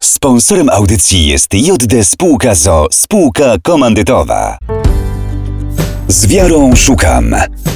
Sponsorem audycji jest JD Spółka ZOO, spółka komandytowa. Z wiarą szukam.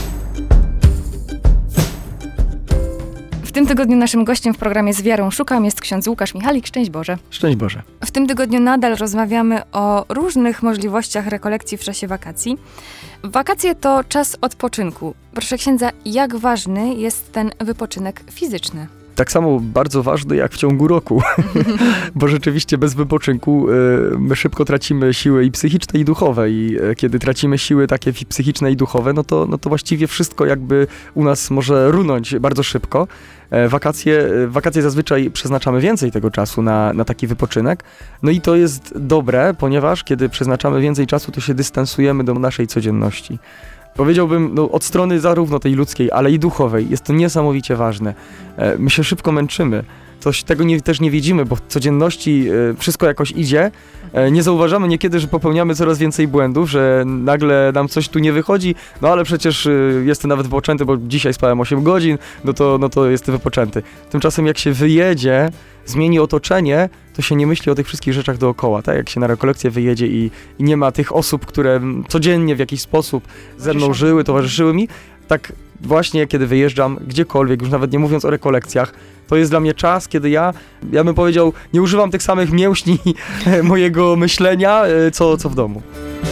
W tym tygodniu naszym gościem w programie Z wiarą szukam jest ksiądz Łukasz Michalik. Szczęść Boże. Szczęść Boże. W tym tygodniu nadal rozmawiamy o różnych możliwościach rekolekcji w czasie wakacji. Wakacje to czas odpoczynku. Proszę księdza, jak ważny jest ten wypoczynek fizyczny? Tak samo bardzo ważny jak w ciągu roku, bo rzeczywiście bez wypoczynku my szybko tracimy siły i psychiczne, i duchowe. I kiedy tracimy siły takie psychiczne i duchowe, no to właściwie wszystko jakby u nas może runąć bardzo szybko. Wakacje zazwyczaj przeznaczamy więcej tego czasu na taki wypoczynek. No i to jest dobre, ponieważ kiedy przeznaczamy więcej czasu, to się dystansujemy do naszej codzienności. Powiedziałbym, od strony zarówno tej ludzkiej, ale i duchowej jest to niesamowicie ważne. My się szybko męczymy. Tego też nie widzimy, bo w codzienności wszystko jakoś idzie. Nie zauważamy niekiedy, że popełniamy coraz więcej błędów, że nagle nam coś tu nie wychodzi, no ale przecież jestem nawet wypoczęty, bo dzisiaj spałem 8 godzin, no to jestem wypoczęty. Tymczasem jak się wyjedzie, zmieni otoczenie, to się nie myśli o tych wszystkich rzeczach dookoła, tak? Jak się na rekolekcję wyjedzie i nie ma tych osób, które codziennie w jakiś sposób ze mną żyły, towarzyszyły mi, tak właśnie kiedy wyjeżdżam gdziekolwiek, już nawet nie mówiąc o rekolekcjach, to jest dla mnie czas, kiedy ja bym powiedział, nie używam tych samych mięśni mojego myślenia, co w domu.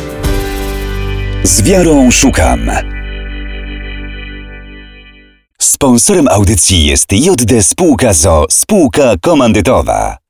Z wiarą szukam. Sponsorem audycji jest JD Spółka ZOO, spółka komandytowa.